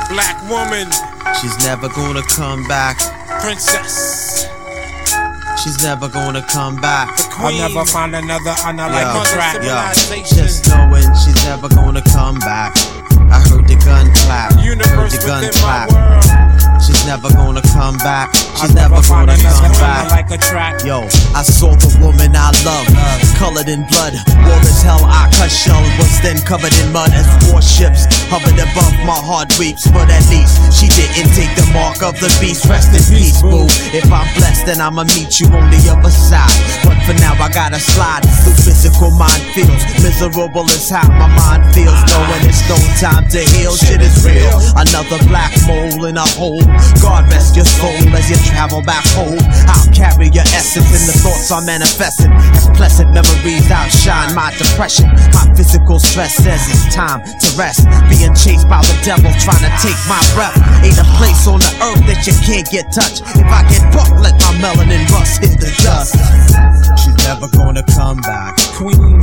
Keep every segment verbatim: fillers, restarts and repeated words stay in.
Black woman, she's never gonna come back. Princess, she's never gonna come back. I'll never find another unlike her track. Yeah. Just knowing she's never gonna come back. I heard the gun clap, heard the gun clap. She's never gonna come back. She's I'll never gonna come back. Like a track. Yo, I saw the woman I love, colored in blood. War as hell, I cut shell, was then covered in mud as warships hovered above. My heart weeps, but at least she didn't take the mark of the beast. Rest in peace, boo. If I'm blessed, then I'ma meet you on the other side. But for now, I gotta slide through physical minefields. Miserable is how my mind feels, knowing it's no time to heal. Shit is real. Another black mole in a hole. God rest your soul as you travel back home. I'll carry your essence in the thoughts I'm manifesting. As pleasant memories outshine my depression. My physical stress says it's time to rest. Being chased by the devil trying to take my breath. Ain't a place on the earth that you can't get touched. If I get bucked, let my melanin rust hit the dust. She's never gonna come back. Queen,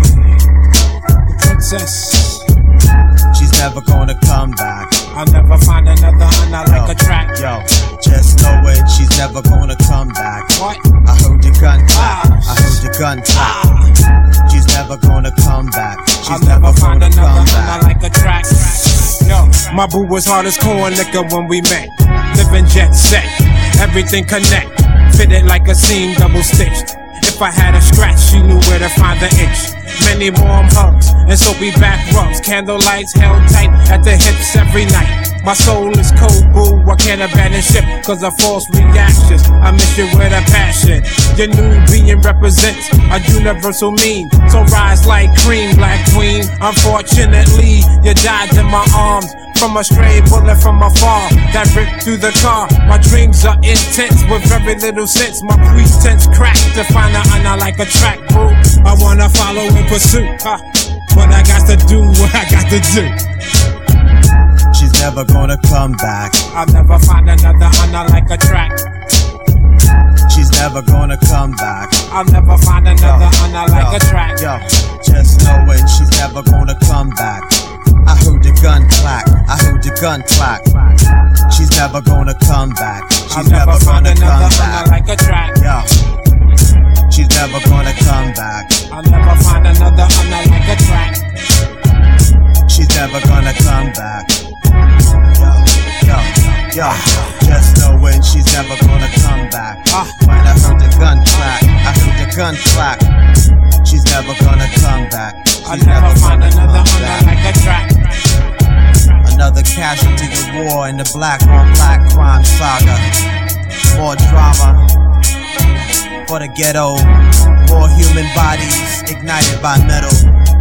princess, she's never gonna come back. I'll never find another Anna like yo, a track. Yo, just know it, she's never gonna come back. What? I heard the gun clap, ah. I heard the gun clap. Ah. She's never gonna come back. She's I'll never, never find gonna another come back. Anna like a track. Yo, my boo was hard as corn liquor when we met. Living jet set, everything connect. Fitted like a seam, double stitched. If I had a scratch, she knew where to find the itch. Many warm hugs and soapy back rubs. Candle lights held tight at the hips every night. My soul is cold, boo, I can't abandon ship cause of false reactions. I miss you with a passion. Your new being represents a universal mean. So rise like cream, black queen. Unfortunately, you died in my arms from a stray bullet from afar that ripped through the car. My dreams are intense with very little sense. My pretense cracked to find out I like a track, boo. I wanna follow in pursuit, huh? But I got to do what I got to do. She's never gonna come back. I'll never find another Anna like a track. She's never gonna come back. I'll never find another yo, Anna like yo, a track. Yo, just know it, she's never gonna come back. I heard the gun clack, I heard the gun clack. She's never gonna come back. She's I'll never, never gonna come back. Like a track. Yo, she's never gonna come back. I'll never find another Anna like a track. She's never gonna come back. Yo, yo, yo, just knowing she's never gonna come back. When I heard the gun clack, I heard the gun clack. She's never gonna come back. I'll never find another Anna like a track. Another casualty of war in the black on black crime saga. More drama for the ghetto. More human bodies ignited by metal.